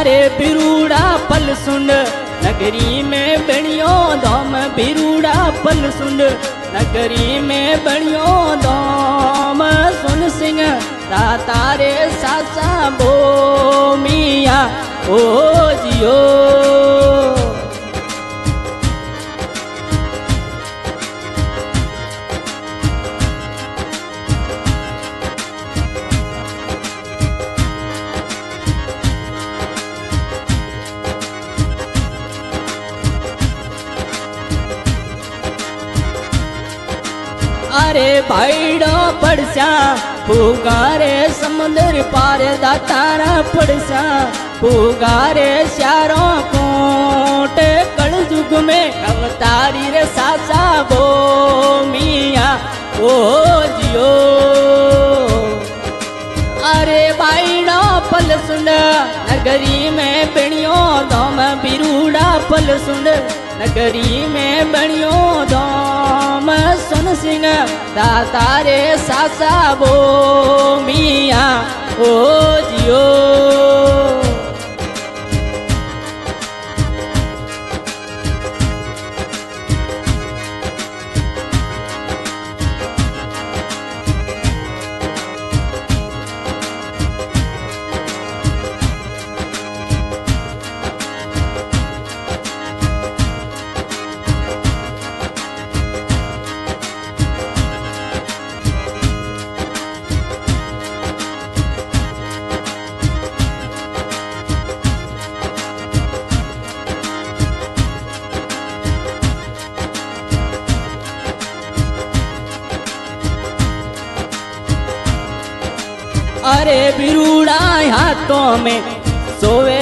अरे बिरूड़ा पल सुंड नगरी में बणियो धाम, बिरूड़ा पल सुंड नगरी में बणियो धाम। सुन सिंह तारे सासा बोमिया ओ जियो। अरे भाईडो पड़सा पुगारे समुद्र पार दातारा पड़सा पुगारे श्यारों कोट कल युग में अवतारी रे सासा बोमिया ओ जियो। अरे भाईडो पल सुंड नगरी में बणियो धाम, बिरूड़ा पल सुंड नगरी में बणियो धाम। सुन सिंह तारे सासा बोमिया ओ जियो। अरे बिरूड़ा हाथों में सोवे,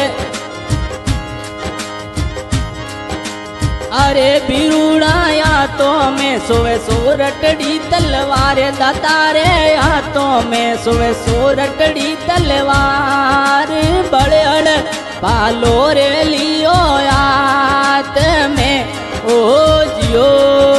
अरे बिरूड़ा हाथों में सोवे सोरटड़ी तलवार, दातारे हाथों में सोवे सोरटड़ी तलवार। बड़े अड़ पालो रे लियो हाथ में ओ जियो।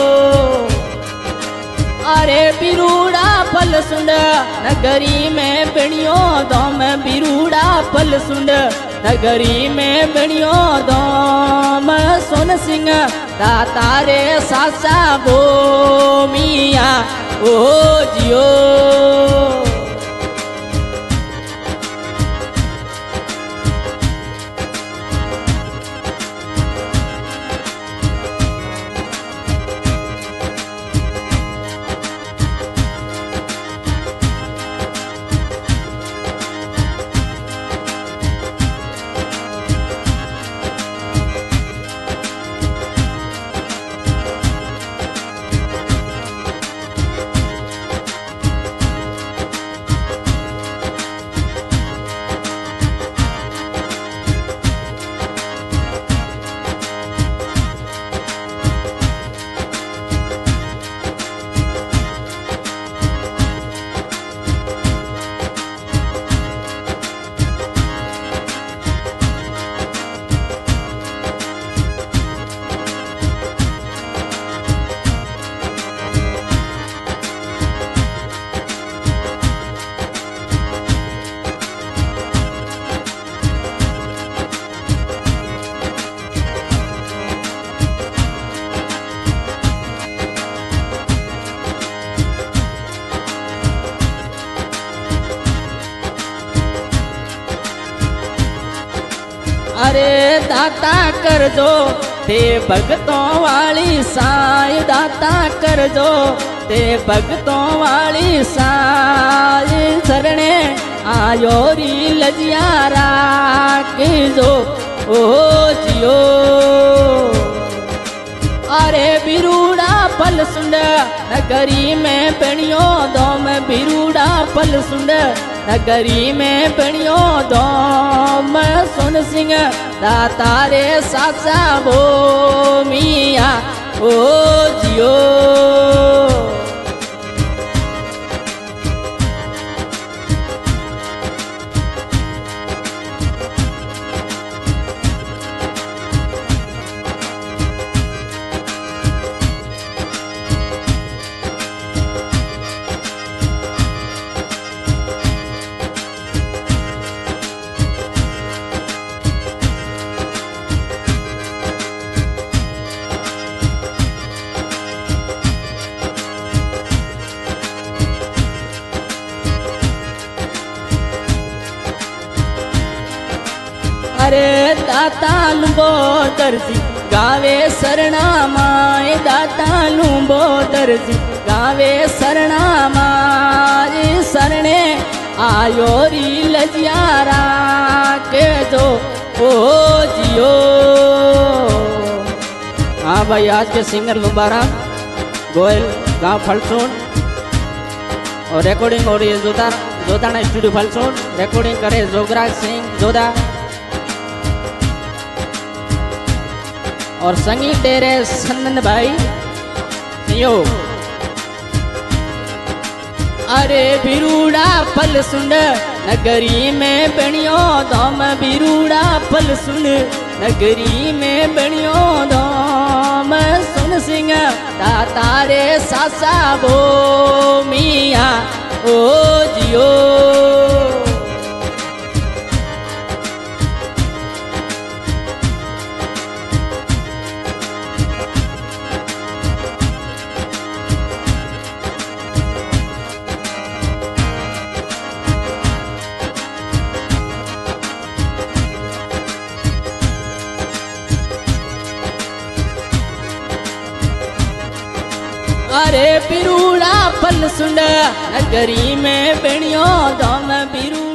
अरे बिरूड़ा पल सुंड नगरी में बणियो धाम, बिरूड़ा पल सुंड नगरी में बणियो धाम। सुन सिंह तारे सासा बोमिया ओ जियो। अरे दाता कर दो ते भगतों वाली साई, दाता कर दो ते भगतों वाली साई। शरणे आयो री लजिया राख जो ओ जियो। अरे बिरूड़ा पल सुंड नगरी में बणियो धाम, बिरूड़ा पल सुंड नगरी में बणियो धाम। सुन सिंह तारे सासा बोमिया ओ जियो। अरे दाता लुबो दर्जी गावे सरना माए दाता लुबो दर्जी गावे सरना माए सरने आयो री लजियारा के जो ओ जियो। हाँ भाई आज के सिंगर मुबारक गोयल गांव फलसून और रिकॉर्डिंग हो रही है जोधाना स्टूडियो फलसून। रिकॉर्डिंग करे जोगराज सिंह जोधा और संगीत डेरे संदन भाई संयोग। अरे बिरूड़ा पल सुन नगरी में बनियो दम बिरूड़ा पल सुन नगरी में बनियो दम सुन सिंह तारे सासा बो मिया ओ जियो। अरे बिरूड़ा पल सुन नगरी में बनियो दम बिरू